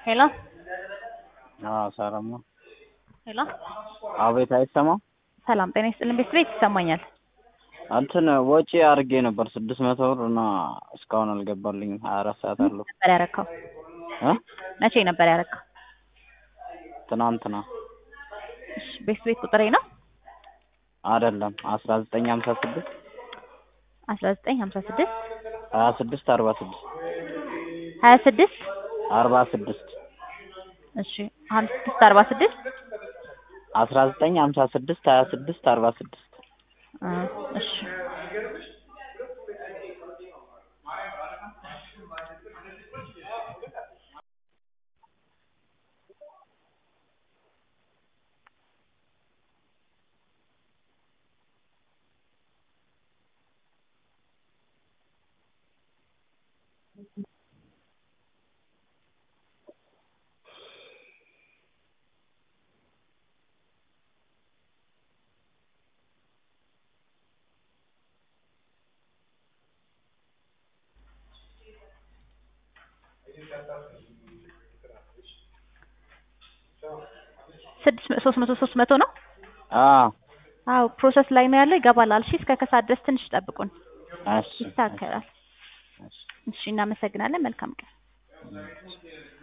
ሄሎ ሰላም ነው። ሄሎ አቤት፣ አይሰማም? ሰላም ጤና ይስጥልኝ። ቤት ይሰማኛል። እንትን ወጪ አድርጌ ነበር 600 ብር እና እስካሁን አልገባልኝም። 24 ሰዓት አለው። ነበር ያረካው? መቼ ነበር ያረካው? ትናንትና። እሺ ቤት ቁጥሬ ነው አይደለም 1956 1956 26 46 26 46 እሺ 56 46 1956 26 46 እሺ ሶስት መቶ ነው። አዎ ፕሮሰስ ላይ ነው ያለው። ይገባላል። እሺ እስከ ከሰዓት ድረስ ትንሽ ጠብቁን። እሺ ይስተካከላል። እሺ እናመሰግናለን። መልካም ቀን።